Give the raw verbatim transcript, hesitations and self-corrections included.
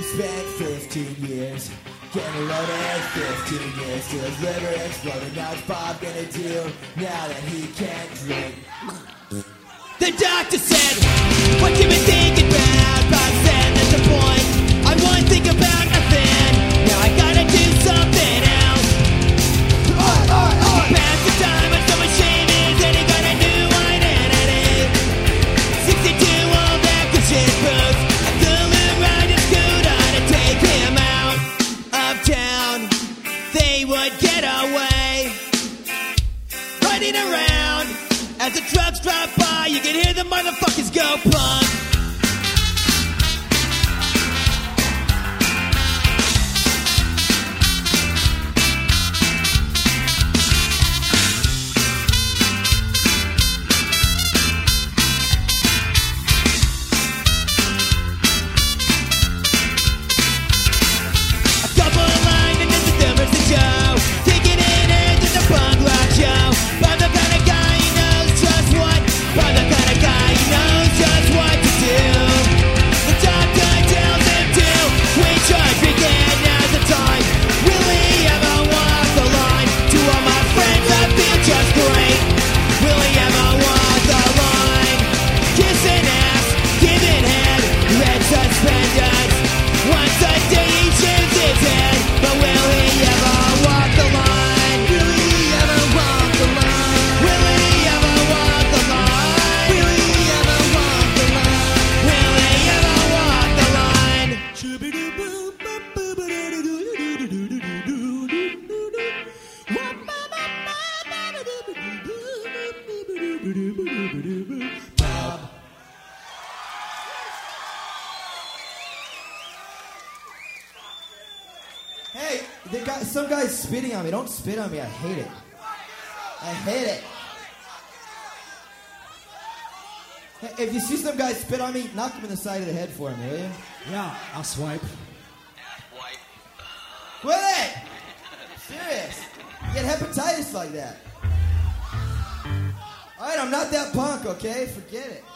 spent fifteen years getting loaded, fifteen years till his liver exploded. Now what's Bob gonna do now that he can't drink? The doctor said, what you been thinking about? Bob said, that's the point. I won't think about nothing. Now I gotta do something else. Oh, oh, oh. Pass the time when so much shame is and he got a new identity. sixty-two old active shit boots. A Gulu riding scooter to take him out of town. They would get away. Riding around. As the trucks drive by, you can hear the motherfuckers go punk. A couple of lines and it's a difference to show. Taking it in to the punk rock show. By the kind of guy who knows just what. By the kind of guy who knows just what to do. The top guy tells him to. We charge, we get, now's the time. Will he ever walk the line? To all my friends I feel just great. Will he ever walk the line? Kissing ass, giving head, red suspenders. Once a day he shaves his head. But will he ever walk the line? Will he ever walk the line? Will he ever walk the line? Will he ever walk the line? Will he ever walk the line? Bob. Hey, the guy, some guy's spitting on me. Don't spit on me. I hate it. I hate it. Hey, if you see some guy spit on me, knock him in the side of the head for me, will you? Yeah, I'll swipe. Quit it! Serious. You get hepatitis like that. Alright, I'm not that punk, okay? Forget it.